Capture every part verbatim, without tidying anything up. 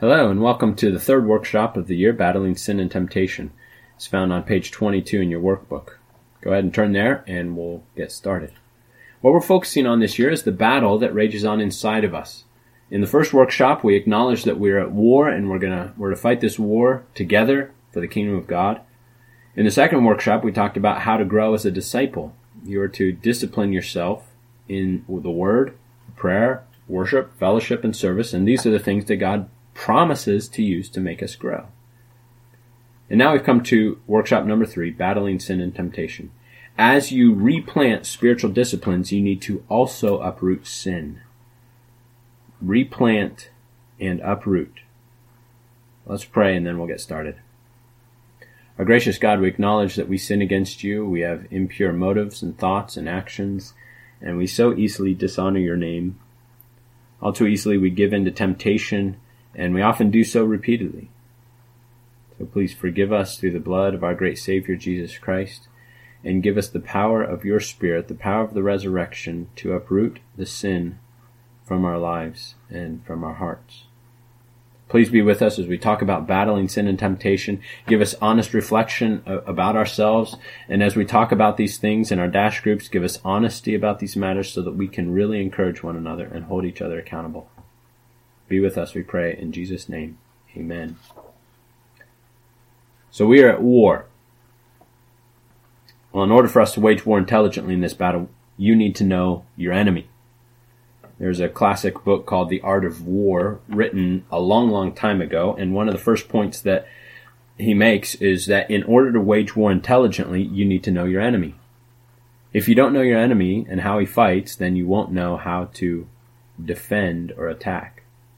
Hello and welcome to the third workshop of the year, Battling Sin and Temptation. It's found on page twenty-two in your workbook. Go ahead and turn there and we'll get started. What we're focusing on this year is the battle that rages on inside of us. In the first workshop, we acknowledged that we're at war and we're gonna we're to fight this war together for the kingdom of God. In the second workshop, we talked about how to grow as a disciple. You are to discipline yourself in the word, prayer, worship, fellowship, and service, and these are the things that God promises to use to make us grow. And now we've come to workshop number three, Battling Sin and Temptation. As you replant spiritual disciplines, you need to also uproot sin. Replant and uproot. Let's pray and then we'll get started. Our gracious God, we acknowledge that we sin against you. We have impure motives and thoughts and actions, and we so easily dishonor your name. All too easily we give in to temptation, and we often do so repeatedly. So please forgive us through the blood of our great Savior, Jesus Christ, and give us the power of your Spirit, the power of the resurrection, to uproot the sin from our lives and from our hearts. Please be with us as we talk about battling sin and temptation. Give us honest reflection about ourselves, and as we talk about these things in our dash groups, give us honesty about these matters so that we can really encourage one another and hold each other accountable. Be with us, we pray, in Jesus' name. Amen. So we are at war. Well, in order for us to wage war intelligently in this battle, you need to know your enemy. There's a classic book called The Art of War, written a long, long time ago, and one of the first points that he makes is that in order to wage war intelligently, you need to know your enemy. If you don't know your enemy and how he fights, then you won't know how to defend or attack.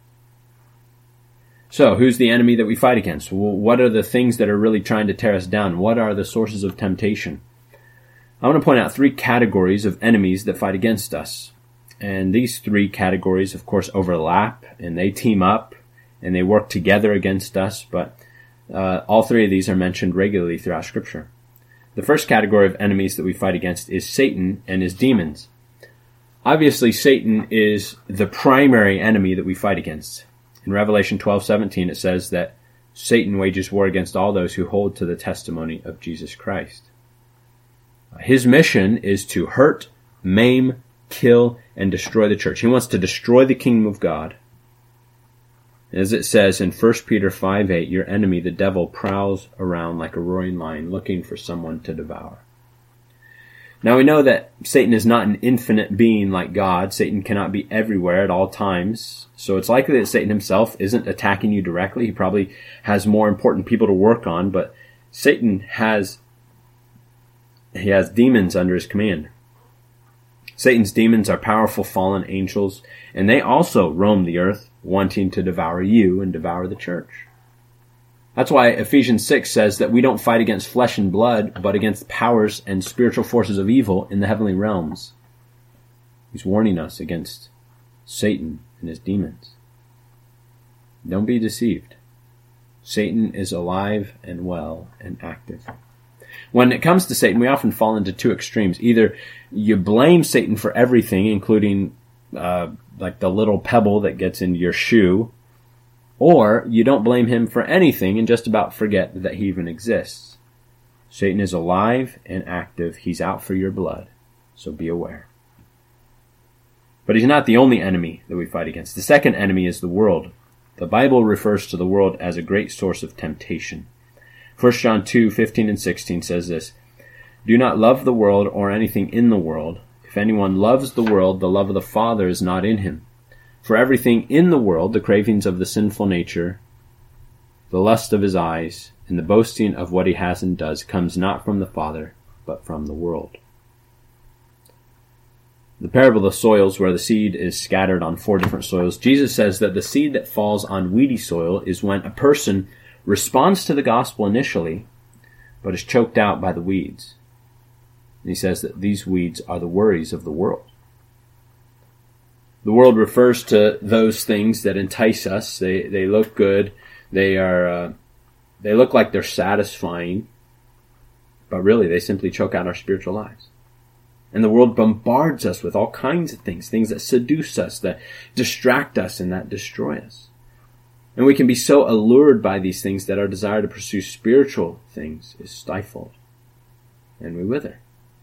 So, who's the enemy that we fight against? Well, what are the things that are really trying to tear us down? What are the sources of temptation? I want to point out three categories of enemies that fight against us. And these three categories, of course, overlap, and they team up, and they work together against us, but uh, all three of these are mentioned regularly throughout Scripture. The first category of enemies that we fight against is Satan and his demons. Obviously, Satan is the primary enemy that we fight against. In Revelation twelve seventeen, it says that Satan wages war against all those who hold to the testimony of Jesus Christ. His mission is to hurt, maim, kill, and destroy the church. He wants to destroy the kingdom of God. As it says in First Peter five eight, your enemy, the devil, prowls around like a roaring lion looking for someone to devour. Now we know that Satan is not an infinite being like God. Satan cannot be everywhere at all times. So it's likely that Satan himself isn't attacking you directly. He probably has more important people to work on, but Satan has, he has demons under his command. Satan's demons are powerful fallen angels, and they also roam the earth wanting to devour you and devour the church. That's why Ephesians six says that we don't fight against flesh and blood, but against powers and spiritual forces of evil in the heavenly realms. He's warning us against Satan and his demons. Don't be deceived. Satan is alive and well and active. When it comes to Satan, we often fall into two extremes. Either you blame Satan for everything, including uh, like the little pebble that gets into your shoe, or you don't blame him for anything and just about forget that he even exists. Satan is alive and active. He's out for your blood, so be aware. But he's not the only enemy that we fight against. The second enemy is the world. The Bible refers to the world as a great source of temptation. First John two fifteen and sixteen says this, do not love the world or anything in the world. If anyone loves the world, the love of the Father is not in him. For everything in the world, the cravings of the sinful nature, the lust of his eyes, and the boasting of what he has and does, comes not from the Father, but from the world. The parable of the soils, where the seed is scattered on four different soils, Jesus says that the seed that falls on weedy soil is when a person responds to the gospel initially, but is choked out by the weeds. And he says that these weeds are the worries of the world. The world refers to those things that entice us. They they look good. They are uh, they look like they're satisfying, but really they simply choke out our spiritual lives. And the world bombards us with all kinds of things, things that seduce us, that distract us, and that destroy us. And we can be so allured by these things that our desire to pursue spiritual things is stifled, and we wither.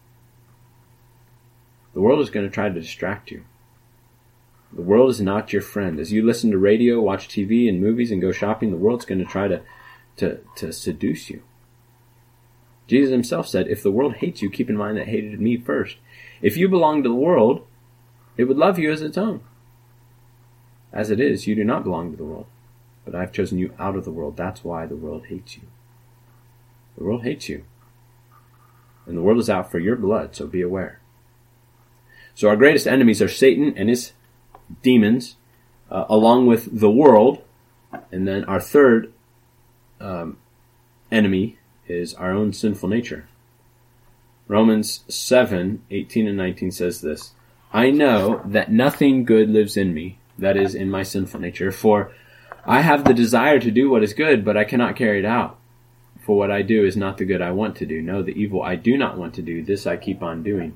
The world is going to try to distract you. The world is not your friend. As you listen to radio, watch T V and movies, and go shopping, the world's going to try to, to, to seduce you. Jesus himself said, if the world hates you, keep in mind that it hated me first. If you belong to the world, it would love you as its own. As it is, you do not belong to the world, but I've chosen you out of the world. That's why the world hates you. The world hates you. And the world is out for your blood, so be aware. So our greatest enemies are Satan and his demons, uh, along with the world. And then our third um, enemy is our own sinful nature. Romans seven, eighteen and nineteen says this, I know that nothing good lives in me, that is, in my sinful nature, for I have the desire to do what is good, but I cannot carry it out. For what I do is not the good I want to do. No, the evil I do not want to do, this I keep on doing.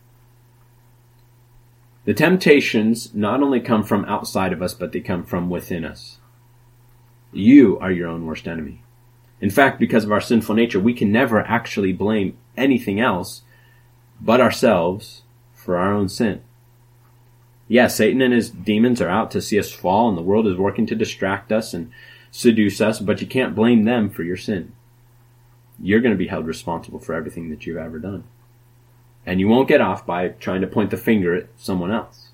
The temptations not only come from outside of us, but they come from within us. You are your own worst enemy. In fact, because of our sinful nature, we can never actually blame anything else but ourselves for our own sin. Yes, Satan and his demons are out to see us fall, and the world is working to distract us and seduce us, but you can't blame them for your sin. You're going to be held responsible for everything that you've ever done. And you won't get off by trying to point the finger at someone else.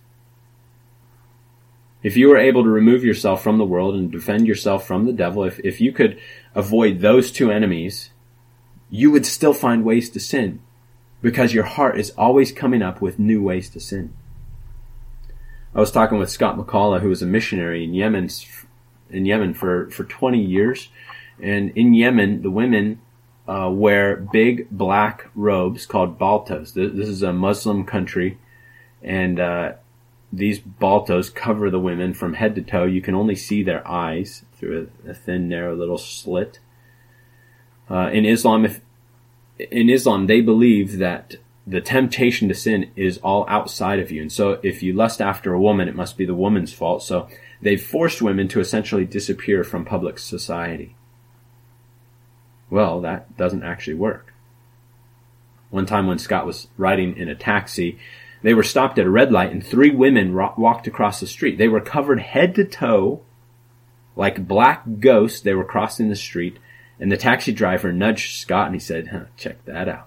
If you were able to remove yourself from the world and defend yourself from the devil, if, if you could avoid those two enemies, you would still find ways to sin, because your heart is always coming up with new ways to sin. I was talking with Scott McCullough, who was a missionary in Yemen, in Yemen for, for twenty years. And in Yemen, the women uh, wear big black robes called baltos. This is a Muslim country, and uh, these baltos cover the women from head to toe. You can only see their eyes through a, a thin, narrow little slit. Uh, in Islam, if in Islam, they believe that the temptation to sin is all outside of you. And so if you lust after a woman, it must be the woman's fault. So they've forced women to essentially disappear from public society. Well, that doesn't actually work. One time when Scott was riding in a taxi, they were stopped at a red light and three women ro- walked across the street. They were covered head to toe like black ghosts. They were crossing the street, and the taxi driver nudged Scott and he said, huh, check that out.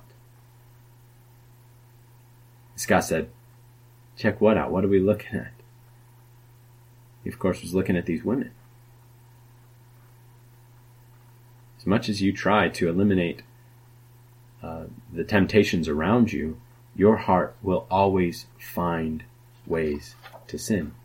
Scott said, check what out? What are we looking at? He, of course, was looking at these women. As much as you try to eliminate uh, the temptations around you, your heart will always find ways to sin.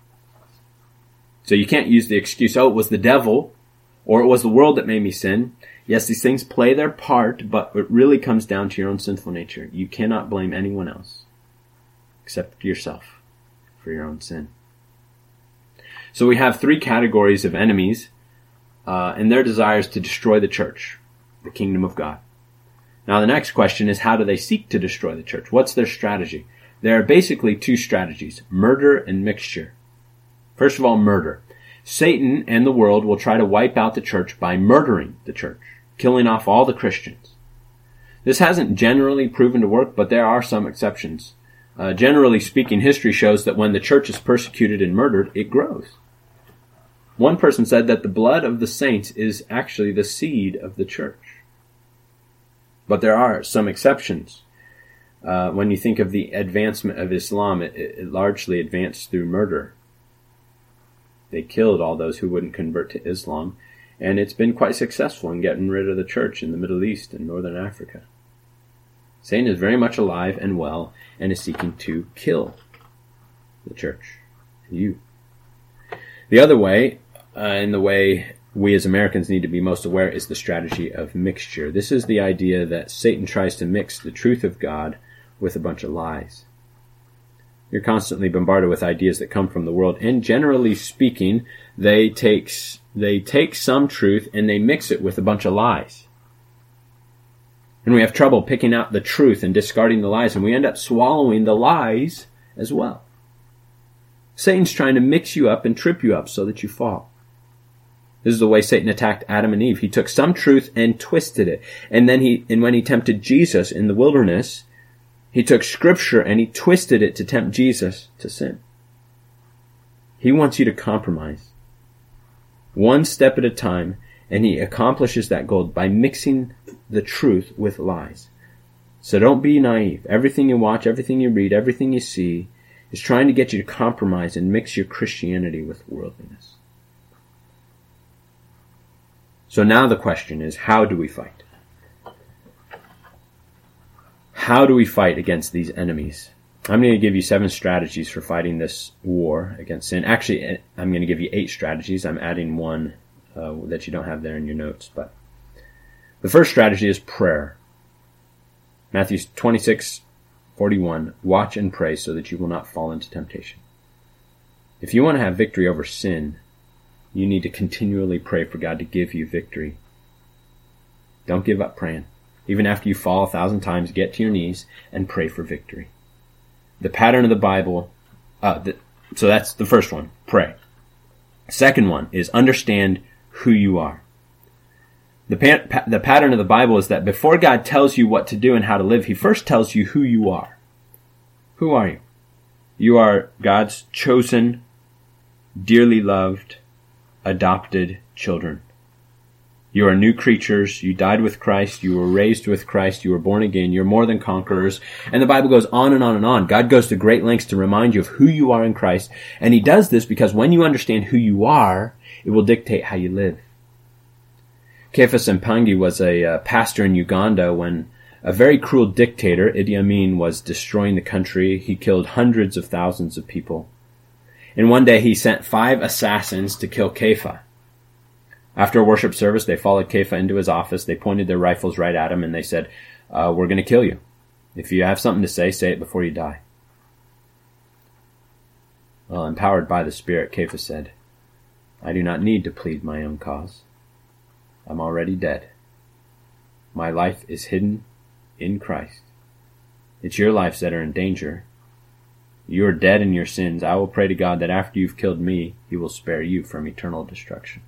So you can't use the excuse, oh, it was the devil, or it was the world that made me sin. Yes, these things play their part, but it really comes down to your own sinful nature. You cannot blame anyone else except yourself for your own sin. So we have three categories of enemies, uh, and their desires to destroy the church, the kingdom of God. Now the next question is, how do they seek to destroy the church? What's their strategy? There are basically two strategies, murder and mixture. First of all, murder. Satan and the world will try to wipe out the church by murdering the church, killing off all the Christians. This hasn't generally proven to work, but there are some exceptions. Uh, generally speaking, history shows that when the church is persecuted and murdered, it grows. One person said that the blood of the saints is actually the seed of the church. But there are some exceptions. Uh, when you think of the advancement of Islam, it, it largely advanced through murder. They killed all those who wouldn't convert to Islam, and it's been quite successful in getting rid of the church in the Middle East and Northern Africa. Satan is very much alive and well and is seeking to kill the church, you. The other way, uh, and the way we as Americans need to be most aware, is the strategy of mixture. This is the idea that Satan tries to mix the truth of God with a bunch of lies. You're constantly bombarded with ideas that come from the world, and generally speaking, they take, they take some truth and they mix it with a bunch of lies. And we have trouble picking out the truth and discarding the lies, and we end up swallowing the lies as well. Satan's trying to mix you up and trip you up so that you fall. This is the way Satan attacked Adam and Eve. He took some truth and twisted it. And then he, and when he tempted Jesus in the wilderness, he took scripture and he twisted it to tempt Jesus to sin. He wants you to compromise. One step at a time, and he accomplishes that goal by mixing the truth with lies. So don't be naive. Everything you watch, everything you read, everything you see is trying to get you to compromise and mix your Christianity with worldliness. So now the question is, how do we fight? How do we fight against these enemies? I'm going to give you seven strategies for fighting this war against sin. Actually, I'm going to give you eight strategies. I'm adding one uh, that you don't have there in your notes. But the first strategy is prayer. Matthew twenty-six forty-one, watch and pray so that you will not fall into temptation. If you want to have victory over sin, you need to continually pray for God to give you victory. Don't give up praying. Even after you fall a thousand times, get to your knees and pray for victory. The pattern of the Bible, uh, the, so that's the first one, pray. Second one is understand who you are. The, pa- pa- the pattern of the Bible is that before God tells you what to do and how to live, he first tells you who you are. Who are you? You are God's chosen, dearly loved, adopted children. You are new creatures. You died with Christ. You were raised with Christ. You were born again. You're more than conquerors. And the Bible goes on and on and on. God goes to great lengths to remind you of who you are in Christ. And he does this because when you understand who you are, it will dictate how you live. Kepha Sempangi was a uh, pastor in Uganda when a very cruel dictator, Idi Amin, was destroying the country. He killed hundreds of thousands of people. And one day he sent five assassins to kill Kepha. After a worship service, they followed Kepha into his office. They pointed their rifles right at him and they said, uh, we're going to kill you. If you have something to say, say it before you die. Well, empowered by the Spirit, Kepha said, I do not need to plead my own cause. I'm already dead. My life is hidden in Christ. It's your lives that are in danger. You are dead in your sins. I will pray to God that after you've killed me, he will spare you from eternal destruction.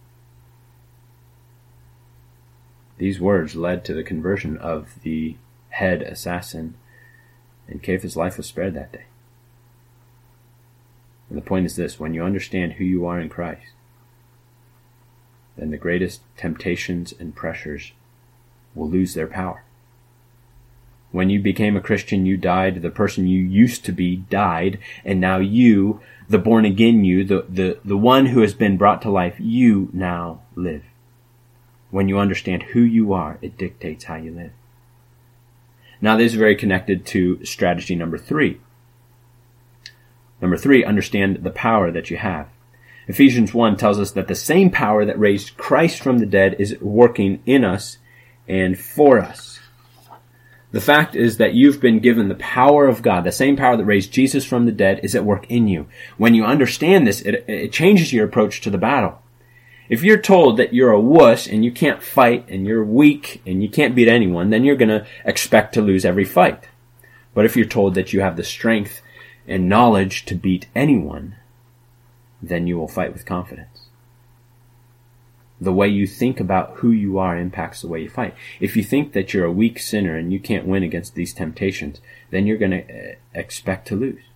These words led to the conversion of the head assassin, and Kepha's life was spared that day. And the point is this: when you understand who you are in Christ, then the greatest temptations and pressures will lose their power. When you became a Christian, you died. The person you used to be died, and now you, the born again you, the, the, the one who has been brought to life, you now live. When you understand who you are, it dictates how you live. Now this is very connected to strategy number three. Number three, understand the power that you have. Ephesians one tells us that the same power that raised Christ from the dead is working in us and for us. The fact is that you've been given the power of God. The same power that raised Jesus from the dead is at work in you. When you understand this, it, it changes your approach to the battle. If you're told that you're a wuss and you can't fight and you're weak and you can't beat anyone, then you're going to expect to lose every fight. But if you're told that you have the strength and knowledge to beat anyone, then you will fight with confidence. The way you think about who you are impacts the way you fight. If you think that you're a weak sinner and you can't win against these temptations, then you're going to expect to lose.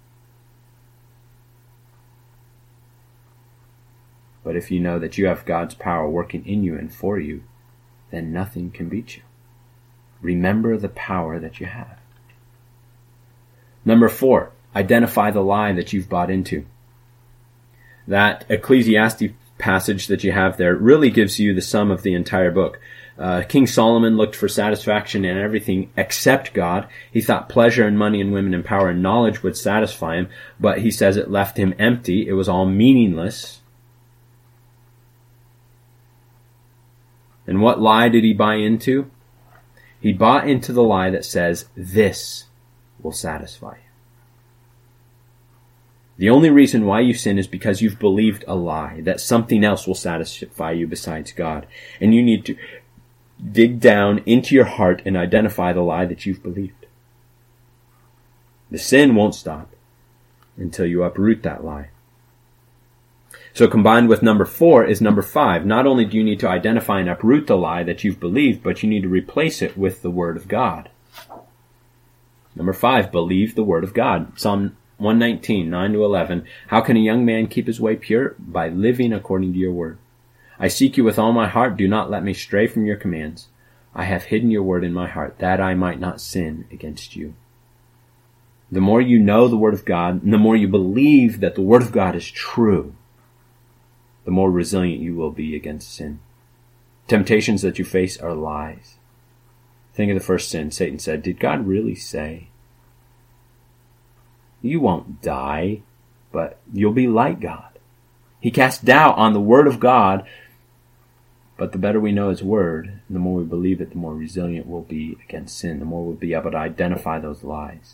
But if you know that you have God's power working in you and for you, then nothing can beat you. Remember the power that you have. Number four, identify the lie that you've bought into. That Ecclesiastes passage that you have there really gives you the sum of the entire book. Uh, King Solomon looked for satisfaction in everything except God. He thought pleasure and money and women and power and knowledge would satisfy him, but he says it left him empty. It was all meaningless. And what lie did he buy into? He bought into the lie that says, this will satisfy you. The only reason why you sin is because you've believed a lie, that something else will satisfy you besides God. And you need to dig down into your heart and identify the lie that you've believed. The sin won't stop until you uproot that lie. So combined with number four is number five. Not only do you need to identify and uproot the lie that you've believed, but you need to replace it with the Word of God. Number five, believe the Word of God. Psalm one nineteen, nine to eleven. How can a young man keep his way pure? By living according to your word. I seek you with all my heart. Do not let me stray from your commands. I have hidden your word in my heart, that I might not sin against you. The more you know the Word of God, and the more you believe that the Word of God is true, the more resilient you will be against sin. Temptations that you face are lies. Think of the first sin. Satan said, did God really say? You won't die, but you'll be like God. He cast doubt on the Word of God, but the better we know His Word, and the more we believe it, the more resilient we'll be against sin, the more we'll be able to identify those lies.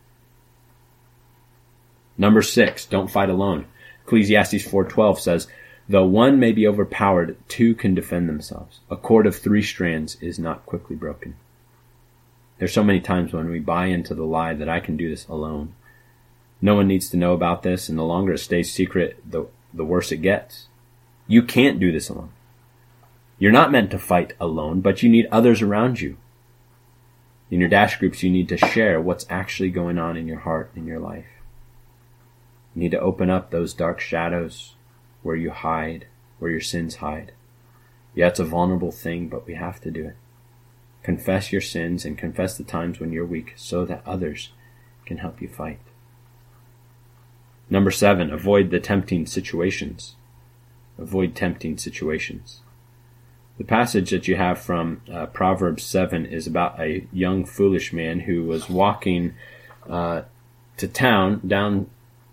Number six, don't fight alone. Ecclesiastes four twelve says, though one may be overpowered, two can defend themselves. A cord of three strands is not quickly broken. There's so many times when we buy into the lie that I can do this alone. No one needs to know about this, and the longer it stays secret, the, the worse it gets. You can't do this alone. You're not meant to fight alone, but you need others around you. In your dash groups, you need to share what's actually going on in your heart, in your life. You need to open up those dark shadows where you hide, where your sins hide. Yeah, it's a vulnerable thing, but we have to do it. Confess your sins and confess the times when you're weak so that others can help you fight. Number seven, avoid the tempting situations. Avoid tempting situations. The passage that you have from uh, Proverbs seven is about a young foolish man who was walking uh, to town down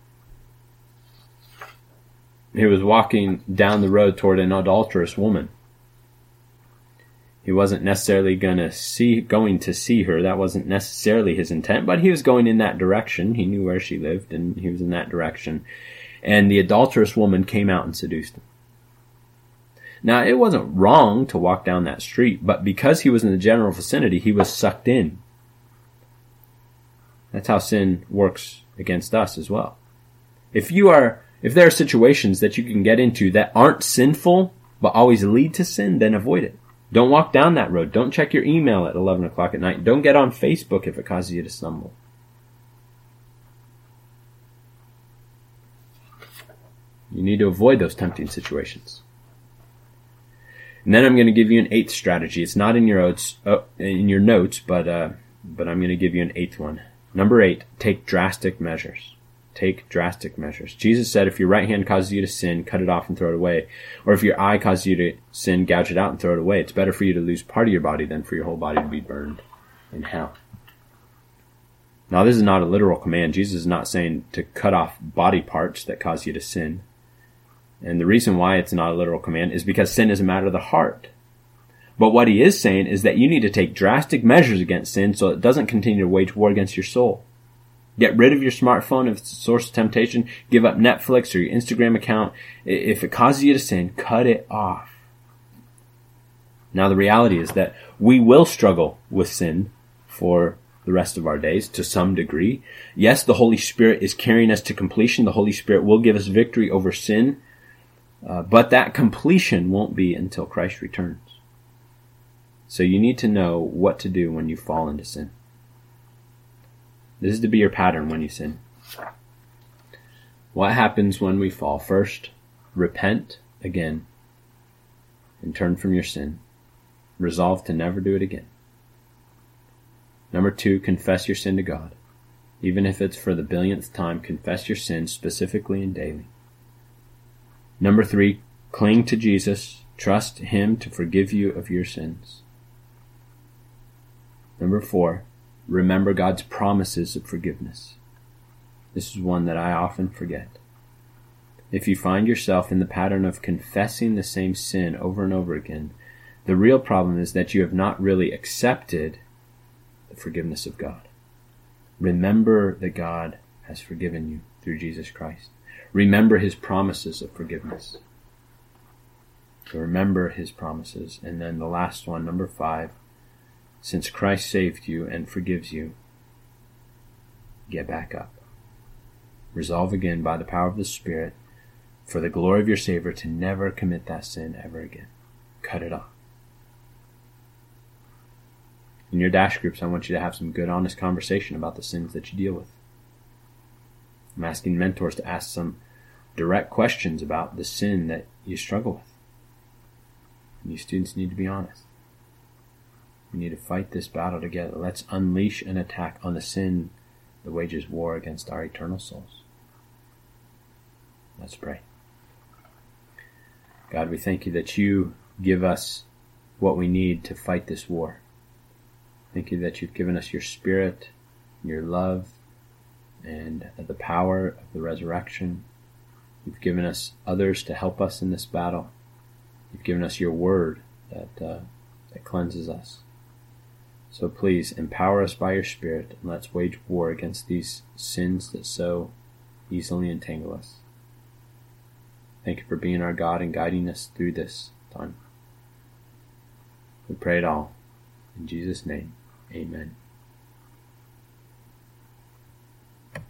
He was walking down the road toward an adulterous woman. He wasn't necessarily gonna see, going to see her. That wasn't necessarily his intent, but he was going in that direction. He knew where she lived, and he was in that direction. And the adulterous woman came out and seduced him. Now, it wasn't wrong to walk down that street, but because he was in the general vicinity, he was sucked in. That's how sin works against us as well. If you are If there are situations that you can get into that aren't sinful, but always lead to sin, then avoid it. Don't walk down that road. Don't check your email at eleven o'clock at night. Don't get on Facebook if it causes you to stumble. You need to avoid those tempting situations. And then I'm going to give you an eighth strategy. It's not in your notes, uh, in your notes, but uh, but I'm going to give you an eighth one. Number eight, take drastic measures. Take drastic measures. Jesus said, if your right hand causes you to sin, cut it off and throw it away. Or if your eye causes you to sin, gouge it out and throw it away. It's better for you to lose part of your body than for your whole body to be burned in hell. Now, this is not a literal command. Jesus is not saying to cut off body parts that cause you to sin. And the reason why it's not a literal command is because sin is a matter of the heart. But what he is saying is that you need to take drastic measures against sin so it doesn't continue to wage war against your soul. Get rid of your smartphone if it's a source of temptation. Give up Netflix or your Instagram account. If it causes you to sin, cut it off. Now, the reality is that we will struggle with sin for the rest of our days to some degree. Yes, the Holy Spirit is carrying us to completion. The Holy Spirit will give us victory over sin. Uh, but that completion won't be until Christ returns. So you need to know what to do when you fall into sin. This is to be your pattern when you sin. What happens when we fall? First, repent again and turn from your sin. Resolve to never do it again. Number two, confess your sin to God. Even if it's for the billionth time, confess your sin specifically and daily. Number three, cling to Jesus. Trust Him to forgive you of your sins. Number four, remember God's promises of forgiveness. This is one that I often forget. If you find yourself in the pattern of confessing the same sin over and over again, the real problem is that you have not really accepted the forgiveness of God. Remember that God has forgiven you through Jesus Christ. Remember His promises of forgiveness. So remember His promises. And then the last one, number five, since Christ saved you and forgives you, get back up. Resolve again by the power of the Spirit for the glory of your Savior, to never commit that sin ever again. Cut it off. In your dash groups, I want you to have some good, honest conversation about the sins that you deal with. I'm asking mentors to ask some direct questions about the sin that you struggle with. And you students need to be honest. We need to fight this battle together. Let's unleash an attack on the sin that wages war against our eternal souls. Let's pray. God, we thank you that you give us what we need to fight this war. Thank you that you've given us your Spirit, your love, and the power of the resurrection. You've given us others to help us in this battle. You've given us your word that uh, that cleanses us. So please empower us by your Spirit, and let's wage war against these sins that so easily entangle us. Thank you for being our God and guiding us through this time. We pray it all. In Jesus' name, amen.